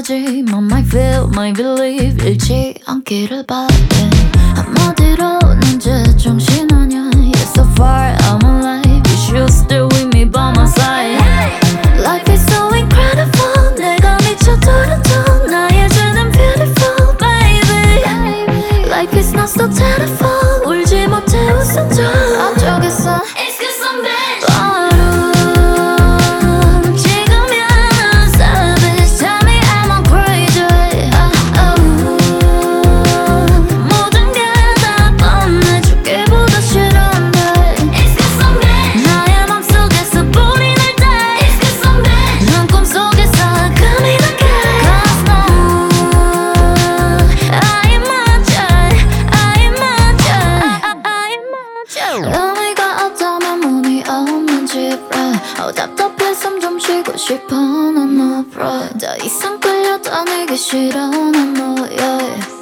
하지만 my feel, my believe 잃지 않기를 바래. 한마디로 난 제정신 아냐. Yet so far I'm alive. You should stay with me by my side. Life is so incredible. 내가 미쳐버렸던 나의 죄는 beautiful baby. Life is not so terrible. 울지 못해 웃어줘. 앞쪽에서 It's cause I'm bad. 의미가 없다면 문이 없는 집에 답답해 숨 좀 쉬고 싶어 난 너 더 이상 끌려다니기 싫어 난 너야